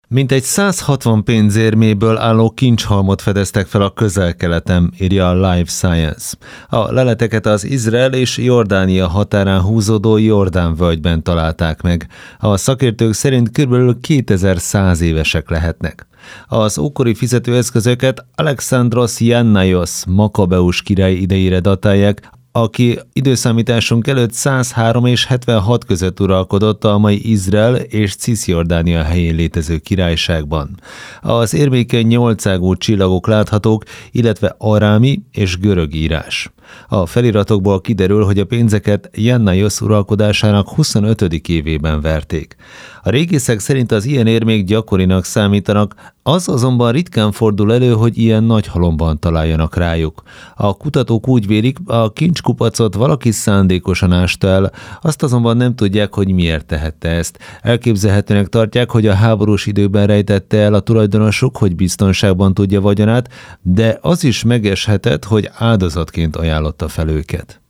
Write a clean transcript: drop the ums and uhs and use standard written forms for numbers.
Mintegy 160 pénzérméből álló kincshalmot fedeztek fel a Közel-Keleten, írja a Live Science. A leleteket az Izrael és Jordánia határán húzódó Jordán völgyben találták meg. A szakértők szerint kb. 2100 évesek lehetnek. Az ókori fizetőeszközöket Alexandros Jannaios Makabeus király idejére datálják, aki időszámításunk előtt 103 és 76 között uralkodott a mai Izrael és Cisjordánia helyén létező királyságban. Az érmékeny 8-ágú csillagok láthatók, illetve arámi és görög írás. A feliratokból kiderül, hogy a pénzeket Jannaios uralkodásának 25. évében verték. A régészek szerint az ilyen érmék gyakorinak számítanak, az azonban ritkán fordul elő, hogy ilyen nagy halomban találjanak rájuk. A kutatók úgy vélik, a kincskupacot valaki szándékosan ásta el, azt azonban nem tudják, hogy miért tehette ezt. Elképzelhetőnek tartják, hogy a háborús időben rejtette el a tulajdonosuk, hogy biztonságban tudja vagyonát, de az is megeshetett, hogy áldozatként ajánlotta fel őket.